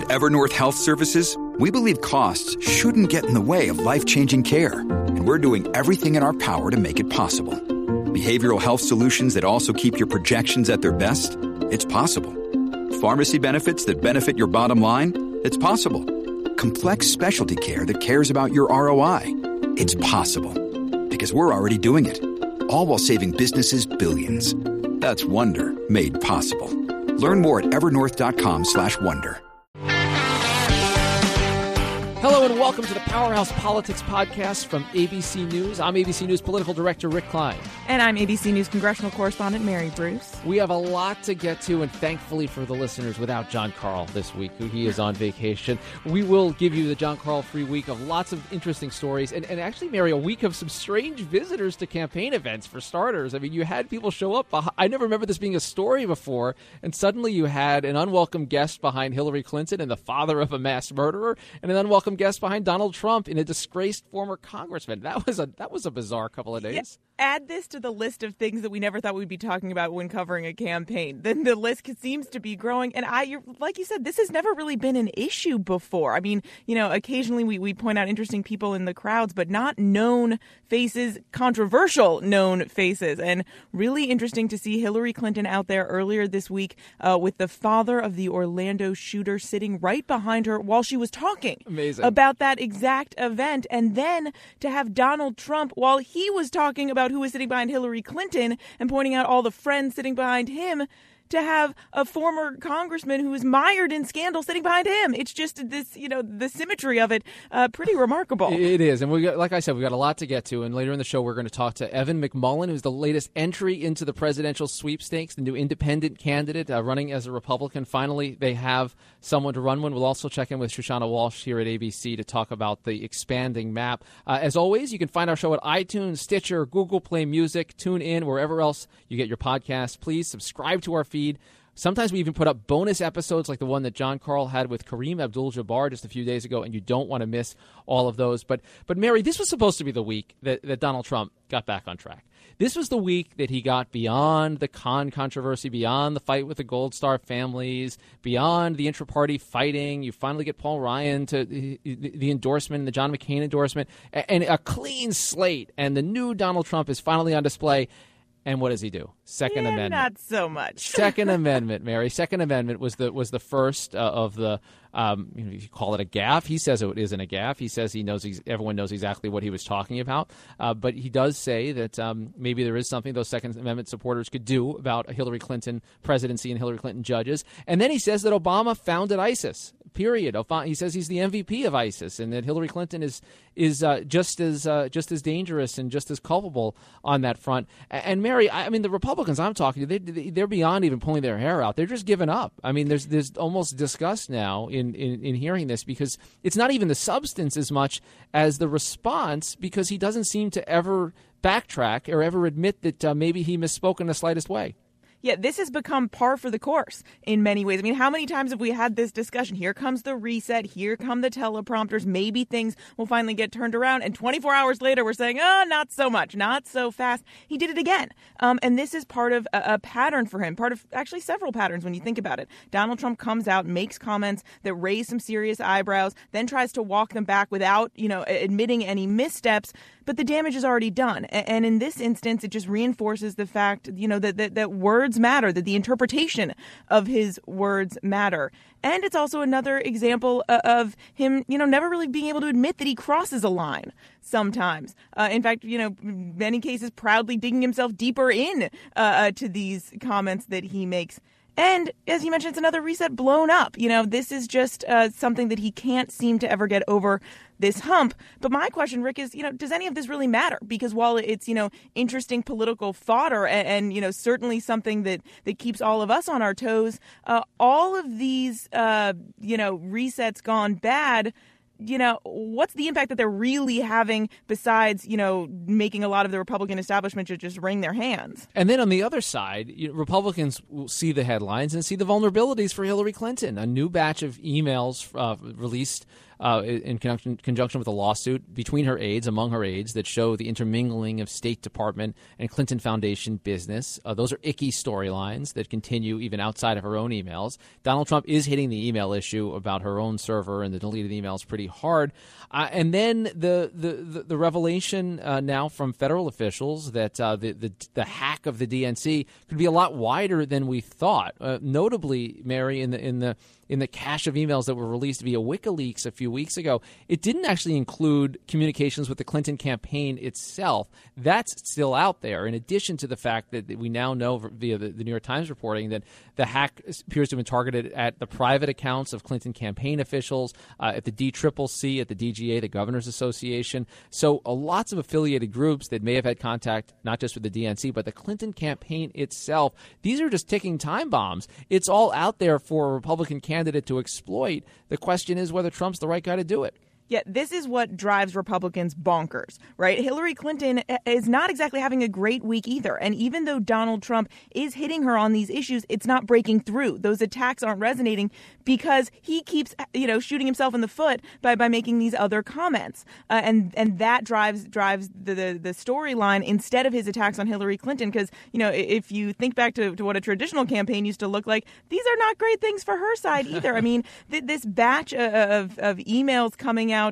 At Evernorth Health Services, we believe costs shouldn't get in the way of life-changing care, and we're doing everything in our power to make it possible. Behavioral health solutions that also keep your projections at their best? It's possible. Pharmacy benefits that benefit your bottom line? It's possible. Complex specialty care that cares about your ROI? It's possible. Because we're already doing it. All while saving businesses billions. That's Wonder made possible. Learn more at evernorth.com/wonder. Hello and welcome to the Powerhouse Politics Podcast from ABC News. I'm ABC News Political Director Rick Klein. And I'm ABC News Congressional Correspondent Mary Bruce. We have a lot to get to, and thankfully for the listeners, without Jon Karl this week, he is on vacation. We will give you the Jon Karl free week of lots of interesting stories, and actually, Mary, a week of some strange visitors to campaign events, for starters. I mean, you had people show up. I never remember this being a story before, and suddenly you had an unwelcome guest behind Hillary Clinton and the father of a mass murderer, and an unwelcome guest behind Donald Trump in a disgraced former congressman. That was a bizarre couple of days. Yeah. Add this to the list of things that we never thought we'd be talking about when covering a campaign. Then the list seems to be growing. And like you said, this has never really been an issue before. I mean, occasionally we point out interesting people in the crowds, but not known faces, controversial known faces. And really interesting to see Hillary Clinton out there earlier this week with the father of the Orlando shooter sitting right behind her while she was talking. Amazing. About that exact event. And then to have Donald Trump, while he was talking about who was sitting behind Hillary Clinton and pointing out all the friends sitting behind him, to have a former congressman who is mired in scandal sitting behind him. It's just this, the symmetry of it, pretty remarkable. It is. And like I said, we've got a lot to get to. And later in the show, we're going to talk to Evan McMullin, who's the latest entry into the presidential sweepstakes, the new independent candidate running as a Republican. Finally, they have someone to run one. We'll also check in with Shoshana Walsh here at ABC to talk about the expanding map. As always, you can find our show at iTunes, Stitcher, Google Play Music, TuneIn, wherever else you get your podcasts. Please subscribe to our feed. Sometimes we even put up bonus episodes like the one that Jon Karl had with Kareem Abdul-Jabbar just a few days ago, and you don't want to miss all of those. But Mary, this was supposed to be the week that Donald Trump got back on track. This was the week that he got beyond the controversy, beyond the fight with the Gold Star families, beyond the intra-party fighting. You finally get Paul Ryan to the endorsement, the John McCain endorsement, and a clean slate. And the new Donald Trump is finally on display. And what does he do? Second Amendment. Not so much. Second Amendment, Mary. Second Amendment was the first of the. You call it a gaffe. He says it isn't a gaffe. He says everyone knows exactly what he was talking about. But he does say that maybe there is something those Second Amendment supporters could do about a Hillary Clinton presidency and Hillary Clinton judges. And then he says that Obama founded ISIS. Period. He says he's the MVP of ISIS, and that Hillary Clinton is just as dangerous and just as culpable on that front. And Mary, I mean, the Republicans I'm talking to, they're beyond even pulling their hair out. They're just giving up. I mean, there's almost disgust now in hearing this, because it's not even the substance as much as the response, because he doesn't seem to ever backtrack or ever admit that maybe he misspoke in the slightest way. Yeah, this has become par for the course in many ways. I mean, how many times have we had this discussion? Here comes the reset. Here come the teleprompters. Maybe things will finally get turned around. And 24 hours later, we're saying, not so much, not so fast. He did it again. And this is part of a pattern for him, part of actually several patterns when you think about it. Donald Trump comes out, makes comments that raise some serious eyebrows, then tries to walk them back without, admitting any missteps. But the damage is already done. And in this instance, it just reinforces the fact, that words matter, that the interpretation of his words matter. And it's also another example of him, never really being able to admit that he crosses a line sometimes. In fact, many cases proudly digging himself deeper in to these comments that he makes. And as you mentioned, it's another reset blown up. This is just something that he can't seem to ever get over this hump. But my question, Rick, is, does any of this really matter? Because while it's, interesting political fodder and certainly something that keeps all of us on our toes, all of these, resets gone bad, what's the impact that they're really having besides, making a lot of the Republican establishment just wring their hands? And then on the other side, Republicans will see the headlines and see the vulnerabilities for Hillary Clinton. A new batch of emails released in conjunction with a lawsuit between her aides, among her aides, that show the intermingling of State Department and Clinton Foundation business. Those are icky storylines that continue even outside of her own emails. Donald Trump is hitting the email issue about her own server and the deleted emails pretty hard. And then the revelation now from federal officials that the hack of the DNC could be a lot wider than we thought. Notably, Mary, in the cache of emails that were released via WikiLeaks a few weeks ago, it didn't actually include communications with the Clinton campaign itself. That's still out there, in addition to the fact that we now know via the New York Times reporting that the hack appears to have been targeted at the private accounts of Clinton campaign officials, at the DCCC, at the DGA, the Governors Association. So lots of affiliated groups that may have had contact not just with the DNC, but the Clinton campaign itself. These are just ticking time bombs. It's all out there for a Republican candidate to exploit. The question is whether Trump's the right guy to do it. Yeah, this is what drives Republicans bonkers, right? Hillary Clinton is not exactly having a great week either. And even though Donald Trump is hitting her on these issues, it's not breaking through. Those attacks aren't resonating because he keeps, shooting himself in the foot by making these other comments. And that drives the storyline instead of his attacks on Hillary Clinton. Because, if you think back to what a traditional campaign used to look like, these are not great things for her side either. I mean, this batch of emails coming out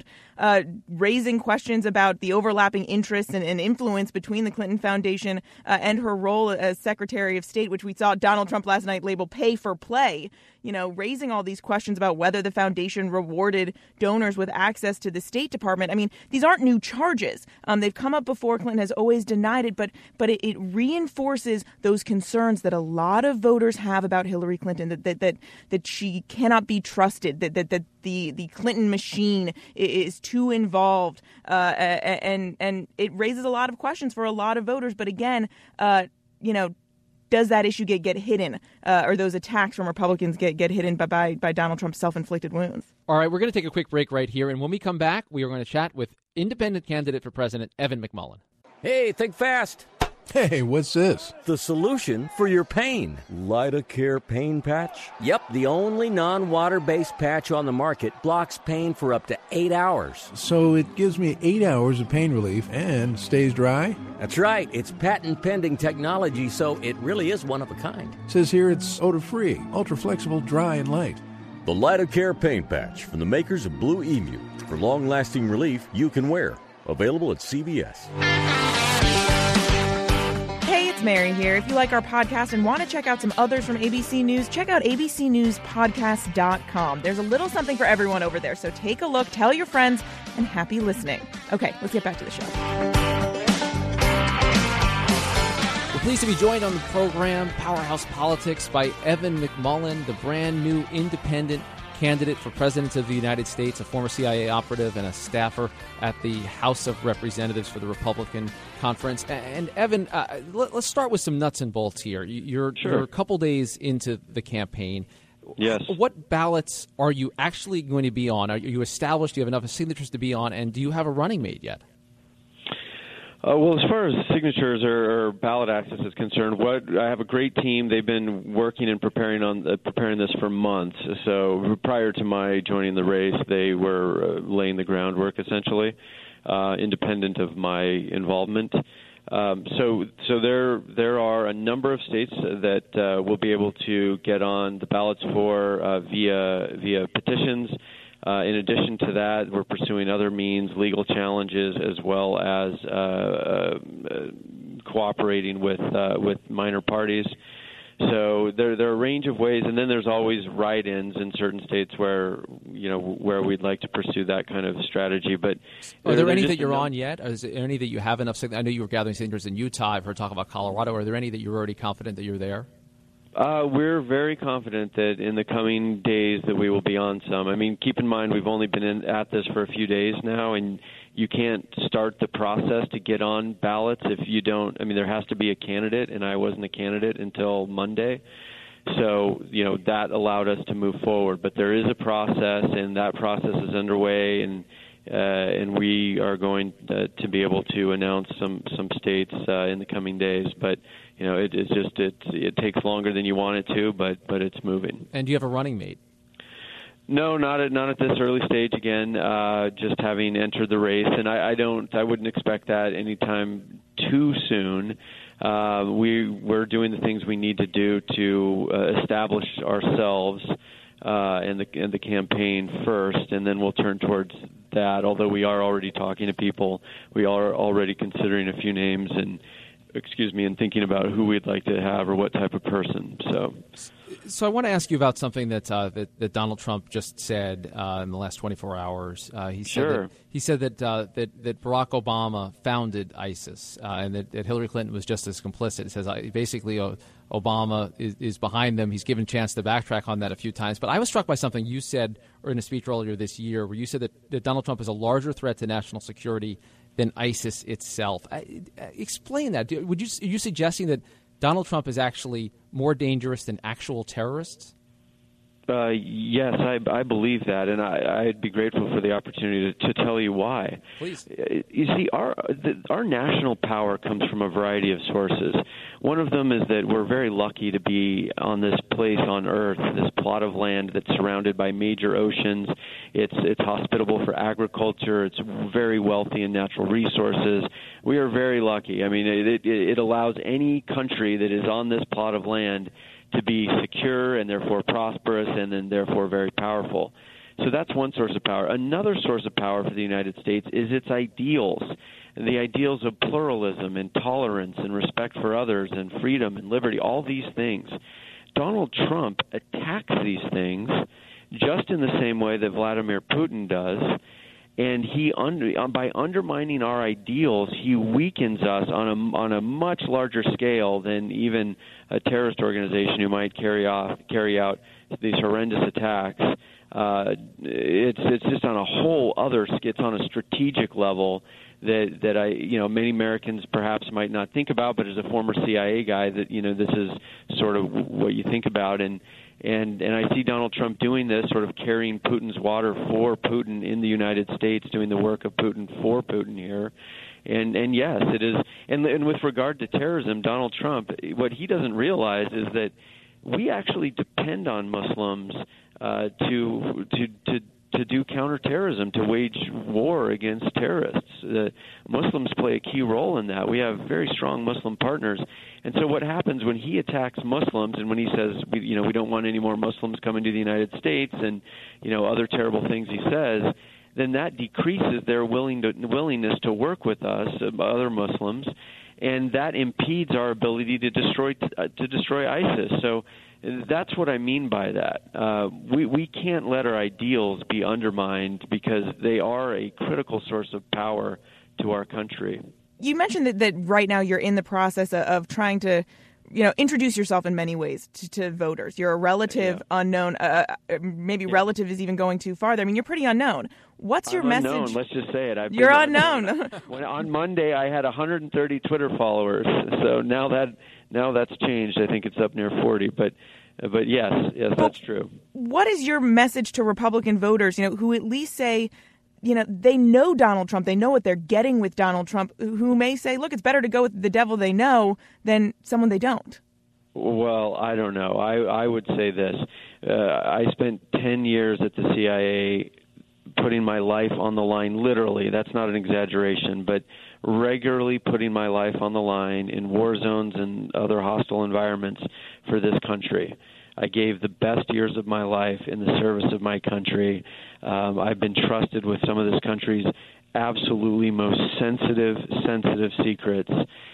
raising questions about the overlapping interests and influence between the Clinton Foundation and her role as Secretary of State, which we saw Donald Trump last night label pay for play, raising all these questions about whether the foundation rewarded donors with access to the State Department. I mean, these aren't new charges. They've come up before. Clinton has always denied it, but it reinforces those concerns that a lot of voters have about Hillary Clinton, that she cannot be trusted, that the Clinton machine is too involved, and it raises a lot of questions for a lot of voters. But again, does that issue get hidden, or those attacks from Republicans get hidden by Donald Trump's self-inflicted wounds? All right, we're going to take a quick break right here, and when we come back, we are going to chat with independent candidate for president Evan McMullin. Hey, think fast. Hey, what's this? The solution for your pain. Lidocare Pain Patch? Yep, the only non-water-based patch on the market blocks pain for up to 8 hours. So it gives me 8 hours of pain relief and stays dry? That's right. It's patent-pending technology, so it really is one of a kind. It says here it's odor-free, ultra-flexible, dry, and light. The Lidocare Pain Patch from the makers of Blue Emu. For long-lasting relief you can wear. Available at CVS. Hey, it's Mary here. If you like our podcast and want to check out some others from ABC News, check out abcnewspodcast.com. There's a little something for everyone over there, so take a look, tell your friends, and happy listening. Okay, let's get back to the show. We're pleased to be joined on the program, Powerhouse Politics, by Evan McMullin, the brand new independent candidate for President of the United States, a former CIA operative and a staffer at the House of Representatives for the Republican Conference. And Evan, let's start with some nuts and bolts here. You're a couple days into the campaign. Yes. What ballots are you actually going to be on? Are you established? Do you have enough signatures to be on? And do you have a running mate yet? Well, as far as signatures or ballot access is concerned, I have a great team. They've been working and preparing this for months. So prior to my joining the race, they were laying the groundwork essentially, independent of my involvement. So there are a number of states that will be able to get on the ballots for via petitions. In addition to that, we're pursuing other means, legal challenges, as well as cooperating with minor parties. So there are a range of ways, and then there's always write-ins in certain states where we'd like to pursue that kind of strategy. But are there any that you're on yet? Is there any that you have enough? I know you were gathering signatures in Utah. I've heard talk about Colorado. Are there any that you're already confident that you're there? We're very confident that in the coming days that we will be on some. I mean, keep in mind we've only been at this for a few days now, and you can't start the process to get on ballots if you don't. I mean, there has to be a candidate, and I wasn't a candidate until Monday. So, that allowed us to move forward. But there is a process, and that process is underway, and we are going to be able to announce some states in the coming days. But it takes longer than you want it to, but it's moving. And do you have a running mate? No, not at this early stage. Again, just having entered the race, and I wouldn't expect that anytime too soon. We're doing the things we need to do to establish ourselves and the campaign first, and then we'll turn towards that. Although we are already talking to people, we are already considering a few names and thinking about who we'd like to have or what type of person. So I want to ask you about something that Donald Trump just said in the last 24 hours. He said that Barack Obama founded ISIS and that Hillary Clinton was just as complicit. It says basically Obama is behind them. He's given a chance to backtrack on that a few times. But I was struck by something you said in a speech earlier this year where you said that Donald Trump is a larger threat to national security than ISIS itself. Explain that. Are you suggesting that Donald Trump is actually more dangerous than actual terrorists? Yes, I believe that, and I'd be grateful for the opportunity to tell you why. Please. You see, our national power comes from a variety of sources. One of them is that we're very lucky to be on this place on Earth, this plot of land that's surrounded by major oceans. It's hospitable for agriculture. It's very wealthy in natural resources. We are very lucky. I mean, it allows any country that is on this plot of land to be secure and therefore prosperous and then therefore very powerful. So that's one source of power. Another source of power for the United States is its ideals, the ideals of pluralism and tolerance and respect for others and freedom and liberty, all these things. Donald Trump attacks these things just in the same way that Vladimir Putin does. And by undermining our ideals, he weakens us on a much larger scale than even a terrorist organization who might carry out these horrendous attacks. It's just on a whole other. It's on a strategic level that many Americans perhaps might not think about, but as a former CIA guy, that this is sort of what you think about. And I see Donald Trump doing this, sort of carrying Putin's water for Putin in the United States, doing the work of Putin for Putin here. And yes, it is. And with regard to terrorism, Donald Trump, what he doesn't realize is that we actually depend on Muslims to do counterterrorism, to wage war against terrorists. Muslims play a key role in that. We have very strong Muslim partners. And so what happens when he attacks Muslims and when he says, we don't want any more Muslims coming to the United States and, other terrible things he says, then that decreases their willingness to work with us, other Muslims, and that impedes our ability to destroy ISIS. So that's what I mean by that. We can't let our ideals be undermined because they are a critical source of power to our country. You mentioned that right now you're in the process of trying to, introduce yourself in many ways to voters. You're a relative unknown. Maybe relative is even going too far there. I mean, you're pretty unknown. What's your message? Unknown, let's just say it. You're unknown. On Monday, I had 130 Twitter followers. So now that's changed. I think it's up near 40. But yes, that's true. What is your message to Republican voters, who at least say, they know Donald Trump, they know what they're getting with Donald Trump, who may say, look, it's better to go with the devil they know than someone they don't? Well, I don't know. I would say this. I spent 10 years at the CIA putting my life on the line, literally. That's not an exaggeration, but regularly putting my life on the line in war zones and other hostile environments for this country. I gave the best years of my life in the service of my country. I've been trusted with some of this country's absolutely most sensitive secrets.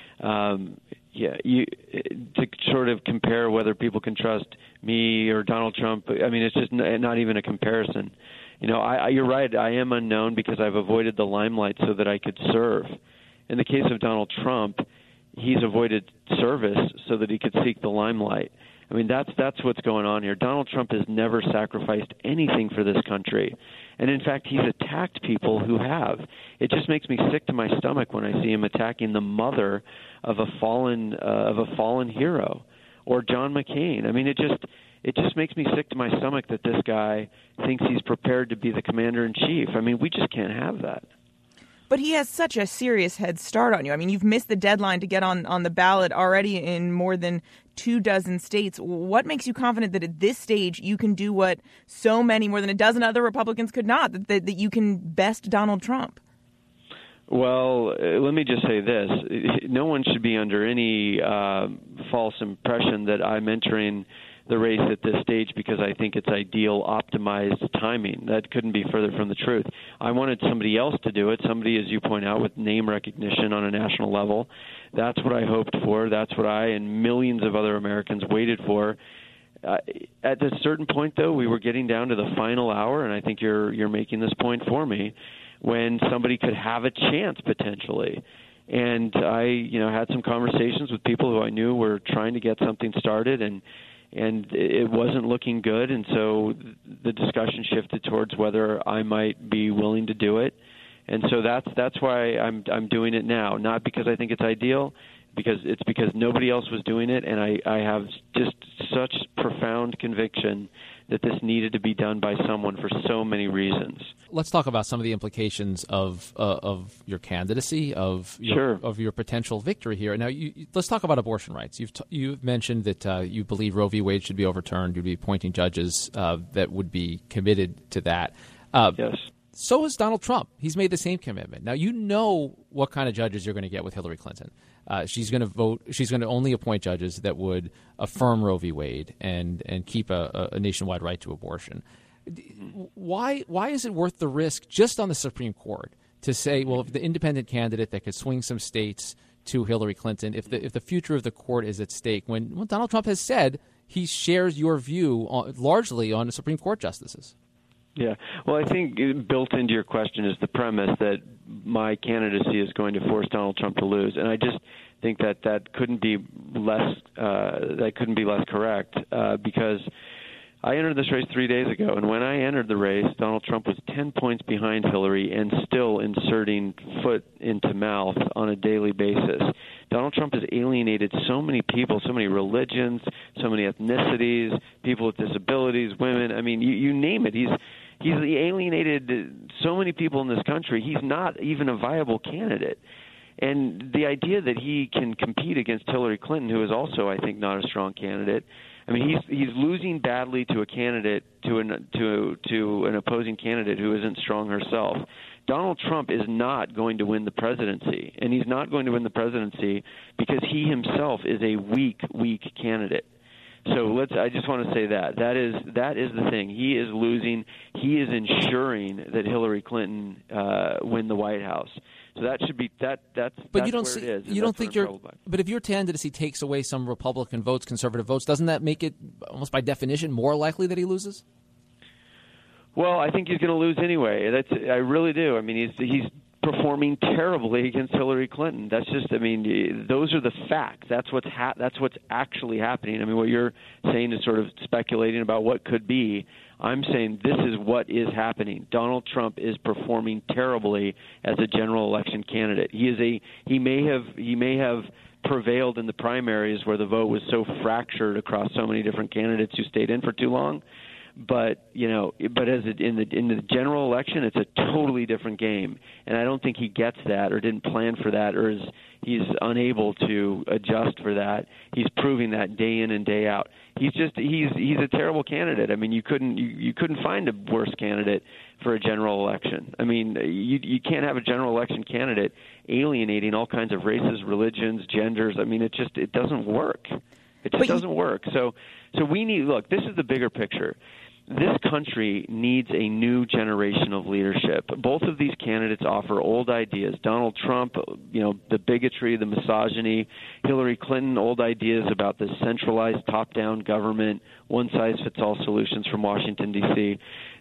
To sort of compare whether people can trust me or Donald Trump, I mean, it's just not even a comparison. You're right. I am unknown because I've avoided the limelight so that I could serve. In the case of Donald Trump, he's avoided service so that he could seek the limelight. I mean, that's what's going on here. Donald Trump has never sacrificed anything for this country. And in fact, he's attacked people who have. It just makes me sick to my stomach when I see him attacking the mother of a fallen hero, or John McCain. I mean, it just makes me sick to my stomach that this guy thinks he's prepared to be the commander in chief. I mean, we just can't have that. But he has such a serious head start on you. I mean, you've missed the deadline to get on the ballot already in more than 24 states. What makes you confident that at this stage you can do what so many, more than a dozen other Republicans could not, that you can best Donald Trump? Well, let me just say this. No one should be under any false impression that I'm entering the race at this stage because I think it's ideal, optimized timing. That couldn't be further from the truth. I wanted somebody else to do it, somebody, as you point out, with name recognition on a national level. That's what I hoped for. That's what I and millions of other Americans waited for. At a certain point, though, we were getting down to the final hour, and I think you're making this point for me, when somebody could have a chance potentially. And I, had some conversations with people who I knew were trying to get something started, and it wasn't looking good. And so the discussion shifted towards whether I might be willing to do it. And so that's why I'm doing it now, not because I think it's ideal, because nobody else was doing it, and I have just such profound conviction that this needed to be done by someone for so many reasons. Let's talk about some of the implications of your candidacy, of your potential victory here. Now, let's talk about abortion rights. You've mentioned that you believe Roe v. Wade should be overturned. You'd be appointing judges that would be committed to that. Yes. So has Donald Trump. He's made the same commitment. Now, you know what kind of judges you're going to get with Hillary Clinton. She's going to vote. She's going to only appoint judges that would affirm Roe v. Wade and keep a nationwide right to abortion. Why is it worth the risk just on the Supreme Court to say, well, if the independent candidate that could swing some states to Hillary Clinton, if the future of the court is at stake, when Donald Trump has said he shares your view largely on the Supreme Court justices? Yeah. Well, I think built into your question is the premise that my candidacy is going to force Donald Trump to lose, and I just think that couldn't be less correct because I entered this race 3 days ago, and when I entered the race, Donald Trump was 10 points behind Hillary and still inserting foot into mouth on a daily basis. Donald Trump has alienated so many people, so many religions, so many ethnicities, people with disabilities, women. I mean, you name it. He's alienated so many people in this country. He's not even a viable candidate. And the idea that he can compete against Hillary Clinton, who is also, I think, not a strong candidate. I mean, he's losing badly to a candidate, to an opposing candidate who isn't strong herself. Donald Trump is not going to win the presidency, and he's not going to win the presidency because he himself is a weak candidate. So I just want to say that is the thing. He is losing. He is ensuring that Hillary Clinton win the White House. So that should be that's but you don't where see, it is. You don't think but if your candidacy takes away some Republican votes, conservative votes, doesn't that make it almost by definition more likely that he loses? Well, I think he's going to lose anyway. I really do. I mean, he's performing terribly against Hillary Clinton. That's just, I mean, those are the facts. That's what's actually happening. I mean, what you're saying is sort of speculating about what could be. I'm saying this is what is happening. Donald Trump is performing terribly as a general election candidate. He may have prevailed in the primaries where the vote was so fractured across so many different candidates who stayed in for too long. But in the general election, it's a totally different game, and I don't think he gets that, or didn't plan for that, or he's unable to adjust for that. He's proving that day in and day out. He's a terrible candidate. I mean, you couldn't find a worse candidate for a general election. I mean, you can't have a general election candidate alienating all kinds of races, religions, genders. I mean, it doesn't work. It just doesn't work. So we need, look, this is the bigger picture. This country needs a new generation of leadership. Both of these candidates offer old ideas. Donald Trump, the bigotry, the misogyny. Hillary Clinton, old ideas about the centralized top-down government, one-size-fits-all solutions from Washington, D.C.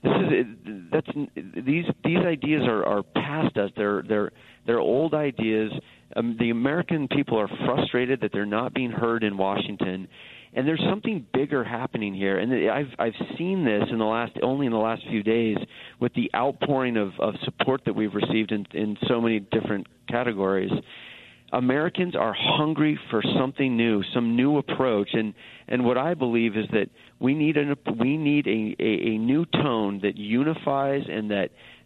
These ideas are past us. They're old ideas. The American people are frustrated that they're not being heard in Washington. And there's something bigger happening here, and I've seen this only in the last few days with the outpouring of support that we've received in so many different categories. Americans are hungry for something new, some new approach, and what I believe is that we need a new tone that unifies and that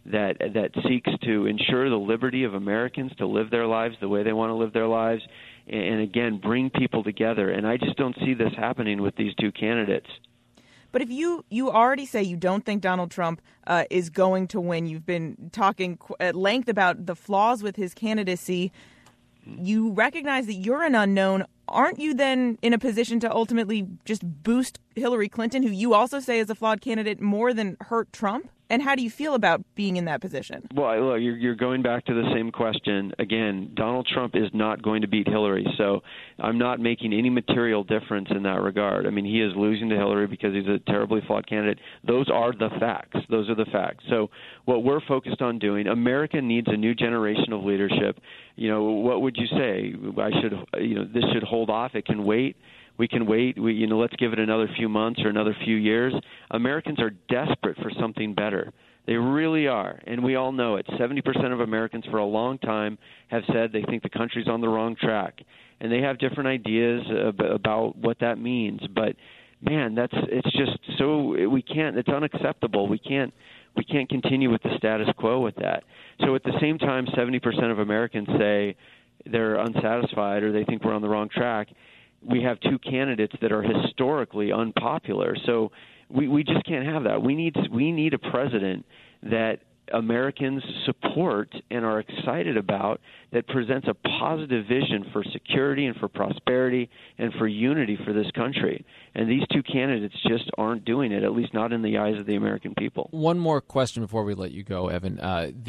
that seeks to ensure the liberty of Americans to live their lives the way they want to live their lives, and again, bring people together. And I just don't see this happening with these two candidates. But if you already say you don't think Donald Trump is going to win, you've been talking at length about the flaws with his candidacy, you recognize that you're an unknown. Aren't you then in a position to ultimately just boost Hillary Clinton, who you also say is a flawed candidate, more than hurt Trump? And how do you feel about being in that position? Well, look, you're going back to the same question. Again, Donald Trump is not going to beat Hillary, so I'm not making any material difference in that regard. I mean, he is losing to Hillary because he's a terribly flawed candidate. Those are the facts. Those are the facts. So what we're focused on doing, America needs a new generation of leadership. You know, what would you say? This should hold off. It can wait. We can wait. Let's give it another few months or another few years. Americans are desperate for something better. They really are, and we all know it. 70% of Americans for a long time have said they think the country's on the wrong track, and they have different ideas about what that means. But man, it's just so we can't. It's unacceptable. We can't continue with the status quo with that. So at the same time, 70% of Americans say they're unsatisfied or they think we're on the wrong track. We have two candidates that are historically unpopular. So we just can't have that. We need a president that Americans support and are excited about, that presents a positive vision for security and for prosperity and for unity for this country. And these two candidates just aren't doing it, at least not in the eyes of the American people. One more question before we let you go, Evan.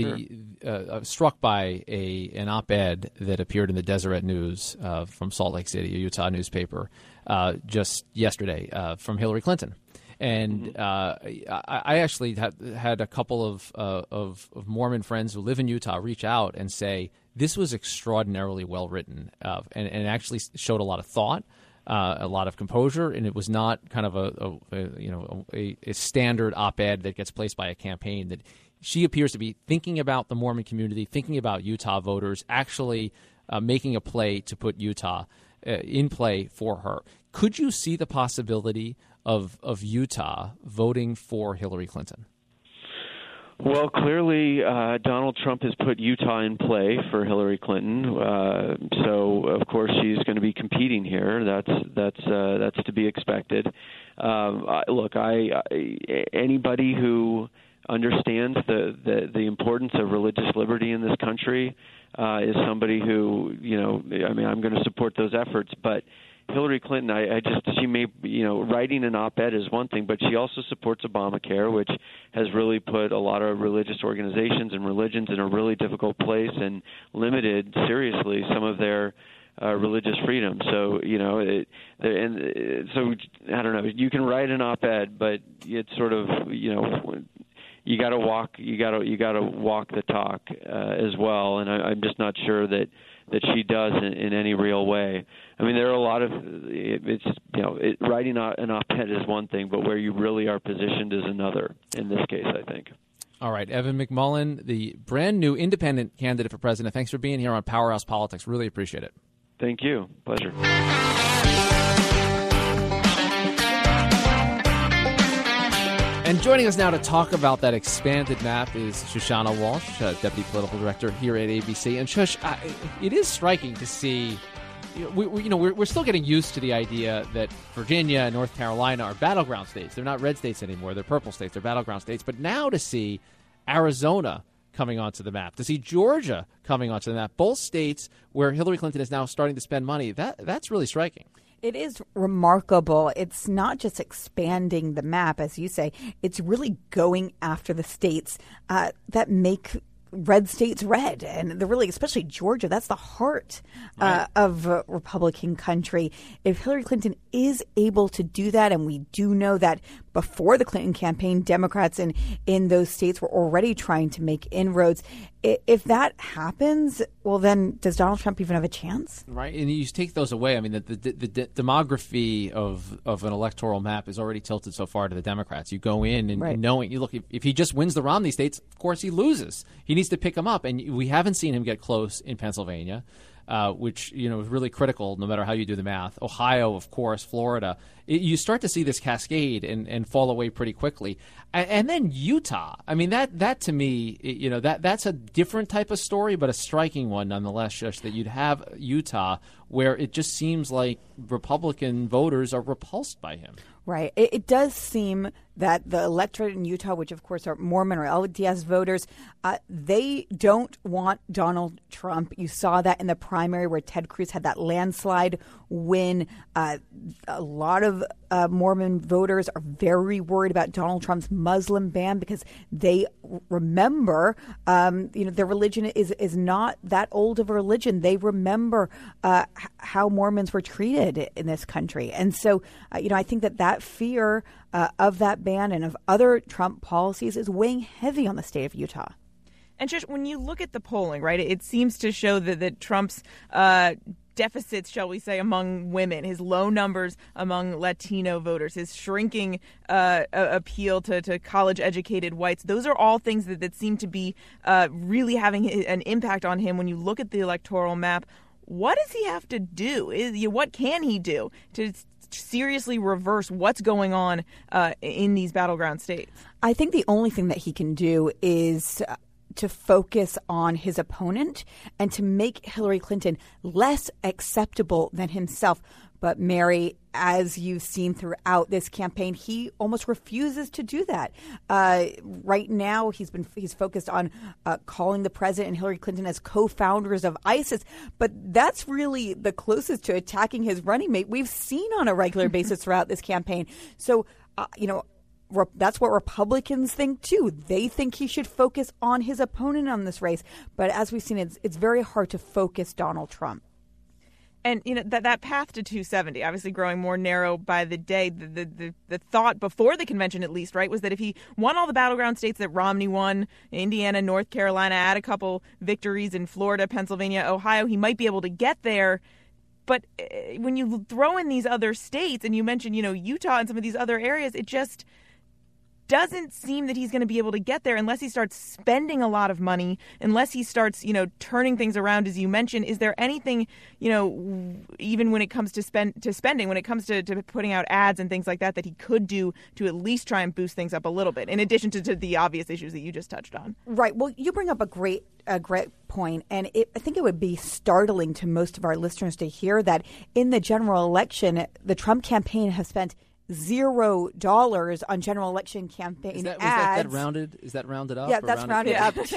Struck by an op-ed that appeared in the Deseret News from Salt Lake City, a Utah newspaper, just yesterday from Hillary Clinton. And I actually had a couple of Mormon friends who live in Utah reach out and say this was extraordinarily well written and actually showed a lot of thought, a lot of composure, and it was not kind of a standard op-ed that gets placed by a campaign. That she appears to be thinking about the Mormon community, thinking about Utah voters, actually making a play to put Utah in play for her. Could you see the possibility of Utah voting for Hillary Clinton? Well, clearly, Donald Trump has put Utah in play for Hillary Clinton. So, of course, she's going to be competing here. That's to be expected. Anybody who understands the importance of religious liberty in this country is somebody who, I'm going to support those efforts. But Hillary Clinton, she may, writing an op-ed is one thing, but she also supports Obamacare, which has really put a lot of religious organizations and religions in a really difficult place and limited seriously some of their religious freedom. So, so I don't know. You can write an op-ed, but it's sort of, you got to walk the talk as well. And I'm just not sure that she does in any real way. I mean, there are a lot of writing an op-ed is one thing, but where you really are positioned is another. In this case, I think. All right, Evan McMullin, the brand new independent candidate for president. Thanks for being here on Powerhouse Politics. Really appreciate it. Thank you. Pleasure. And joining us now to talk about that expanded map is Shoshana Walsh, Deputy Political Director here at ABC. And Shush, it is striking to see. We're still getting used to the idea that Virginia and North Carolina are battleground states. They're not red states anymore. They're purple states. They're battleground states. But now to see Arizona coming onto the map, to see Georgia coming onto the map, both states where Hillary Clinton is now starting to spend money, that's really striking. It is remarkable. It's not just expanding the map, as you say. It's really going after the states that make red states red. And really, especially Georgia, that's the heart of Republican country. If Hillary Clinton is able to do that, and we do know that before the Clinton campaign, Democrats in those states were already trying to make inroads. If that happens, well, then does Donald Trump even have a chance? Right, and you take those away. I mean, the demography of an electoral map is already tilted so far to the Democrats. You go in and knowing, you look, if he just wins the Romney states, of course he loses. He needs to pick them up, and we haven't seen him get close in Pennsylvania. which is really critical no matter how you do the math. Ohio, of course, Florida. You start to see this cascade and fall away pretty quickly. And then Utah. I mean, that to me, that's a different type of story, but a striking one nonetheless, Shush, that you'd have Utah where it just seems like Republican voters are repulsed by him. Right. It does seem that the electorate in Utah, which of course are Mormon or LDS voters, they don't want Donald Trump. You saw that in the primary where Ted Cruz had that landslide win. A lot of Mormon voters are very worried about Donald Trump's Muslim ban because they remember, their religion is not that old of a religion. They remember how Mormons were treated in this country. And so, I think that fear of that ban and of other Trump policies is weighing heavy on the state of Utah. And Trish, when you look at the polling, right, it seems to show that Trump's deficits, shall we say, among women, his low numbers among Latino voters, his shrinking appeal to college-educated whites, those are all things that seem to be really having an impact on him when you look at the electoral map. What does he have to do? What can he do to seriously reverse what's going on in these battleground states? I think the only thing that he can do is to focus on his opponent and to make Hillary Clinton less acceptable than himself. But Mary, as you've seen throughout this campaign, he almost refuses to do that. Right now, he's focused on calling the president and Hillary Clinton as co-founders of ISIS. But that's really the closest to attacking his running mate we've seen on a regular basis throughout this campaign. So, that's what Republicans think, too. They think he should focus on his opponent on this race. But as we've seen, it's very hard to focus Donald Trump. And, that path to 270, obviously growing more narrow by the day, the thought before the convention, at least, right, was that if he won all the battleground states that Romney won, Indiana, North Carolina, add a couple victories in Florida, Pennsylvania, Ohio, he might be able to get there. But when you throw in these other states, and you mentioned, Utah and some of these other areas, it just doesn't seem that he's going to be able to get there unless he starts spending a lot of money, unless he starts, turning things around, as you mentioned. Is there anything, even when it comes to spending, when it comes to putting out ads and things like that he could do to at least try and boost things up a little bit, in addition to the obvious issues that you just touched on? Right. Well, you bring up a great point, and I think it would be startling to most of our listeners to hear that in the general election, the Trump campaign has spent $0 on general election campaign ads. Is that rounded up? Yeah, that's rounded up to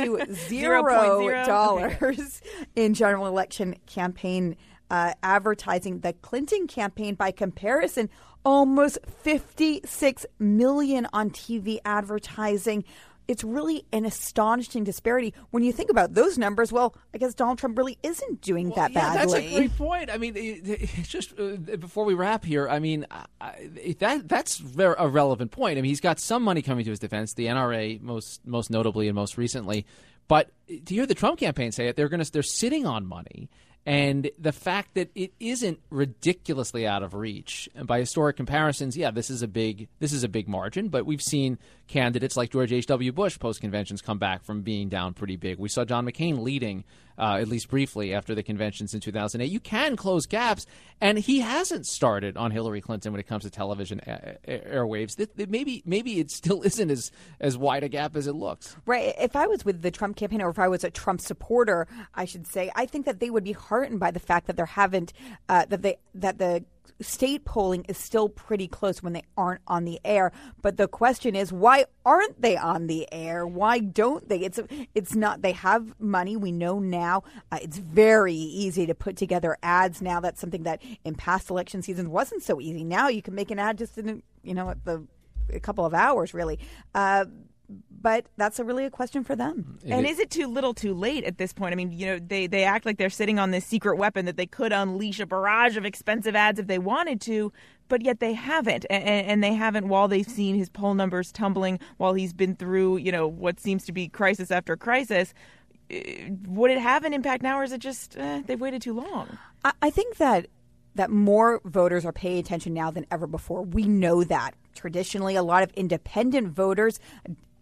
$0 in general election campaign advertising. The Clinton campaign, by comparison, almost $56 million on TV advertising. It's really an astonishing disparity. When you think about those numbers, well, I guess Donald Trump really isn't doing that badly. That's a great point. I mean, it's just before we wrap here, I mean, that's a relevant point. I mean, he's got some money coming to his defense, the NRA most notably and most recently. But to hear the Trump campaign say it, they're sitting on money. And the fact that it isn't ridiculously out of reach, and by historic comparisons, this is a big margin. But we've seen candidates like George H.W. Bush post-conventions come back from being down pretty big. We saw John McCain leading, at least briefly, after the conventions in 2008. You can close gaps, and he hasn't started on Hillary Clinton when it comes to television airwaves. Maybe it still isn't as wide a gap as it looks. Right. If I was with the Trump campaign, or if I was a Trump supporter, I should say, I think that they would be heartened by the fact that that the state polling is still pretty close when they aren't on the air. But the question is, why aren't they on the air? Why don't they? It's not. They have money. We know now. It's very easy to put together ads now. That's something that in past election seasons wasn't so easy. Now you can make an ad just in a couple of hours, really. But that's really a question for them. And is it too little too late at this point? I mean, they act like they're sitting on this secret weapon that they could unleash a barrage of expensive ads if they wanted to, but yet they haven't. And they haven't while they've seen his poll numbers tumbling, while he's been through, what seems to be crisis after crisis. Would it have an impact now, or is it just they've waited too long? I think that more voters are paying attention now than ever before. We know that. Traditionally, a lot of independent voters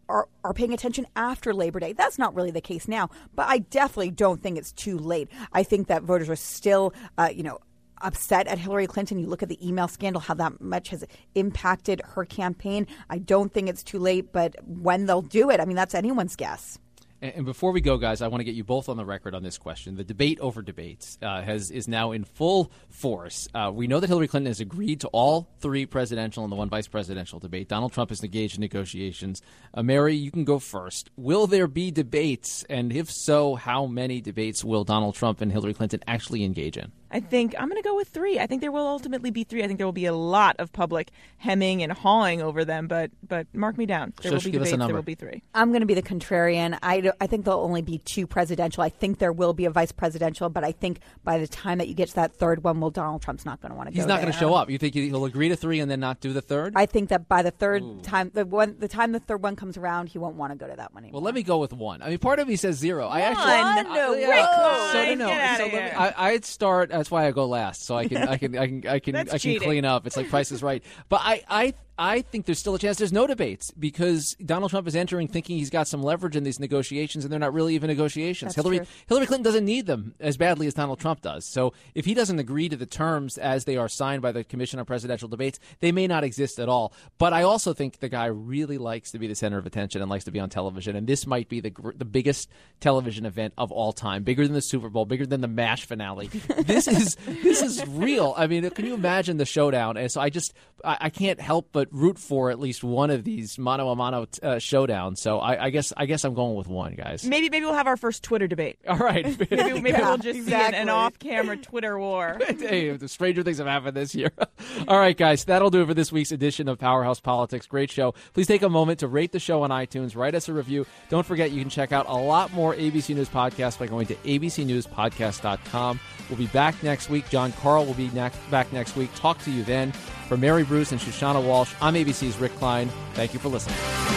are paying attention after Labor Day. That's not really the case now, but I definitely don't think it's too late. I think that voters are still, upset at Hillary Clinton. You look at the email scandal, how that much has impacted her campaign. I don't think it's too late, but when they'll do it, I mean, that's anyone's guess. And before we go, guys, I want to get you both on the record on this question. The debate over debates is now in full force. We know that Hillary Clinton has agreed to all 3 presidential and the 1 vice presidential debate. Donald Trump is engaged in negotiations. Mary, you can go first. Will there be debates? And if so, how many debates will Donald Trump and Hillary Clinton actually engage in? I think I'm going to go with 3. I think there will ultimately be 3. I think there will be a lot of public hemming and hawing over them, but mark me down. There will be debates. There will be 3. I'm going to be the contrarian. I think there'll only be 2 presidential. I think there will be a vice presidential, but I think by the time that you get to that 3rd one, Donald Trump's not going to want to go. He's not going to show up. You think he'll agree to 3 and then not do the 3rd? I think that by the 3rd time, the time the 3rd one comes around, he won't want to go to that one anymore. Well, let me go with 1. I mean, part of me says 0. I'd start. That's why I go last. So I can clean up. It's like Price is Right. But I think there's still a chance there's no debates because Donald Trump is entering thinking he's got some leverage in these negotiations, and they're not really even negotiations. Hillary Clinton doesn't need them as badly as Donald Trump does. So if he doesn't agree to the terms as they are signed by the Commission on Presidential Debates, they may not exist at all. But I also think the guy really likes to be the center of attention and likes to be on television, and this might be the biggest television event of all time, bigger than the Super Bowl, bigger than the MASH finale. This is real. I mean, can you imagine the showdown? And so I can't help but root for at least one of these mano-a-mano showdowns. So I guess I'm going with 1, guys. Maybe we'll have our first Twitter debate. All right. maybe we'll just see an off-camera Twitter war. Hey, the stranger things have happened this year. All right, guys, that'll do it for this week's edition of Powerhouse Politics. Great show. Please take a moment to rate the show on iTunes. Write us a review. Don't forget you can check out a lot more ABC News podcasts by going to abcnewspodcast.com. We'll be back next week. John Carl will be back next week. Talk to you then. For Mary Bruce and Shoshana Walsh, I'm ABC's Rick Klein. Thank you for listening.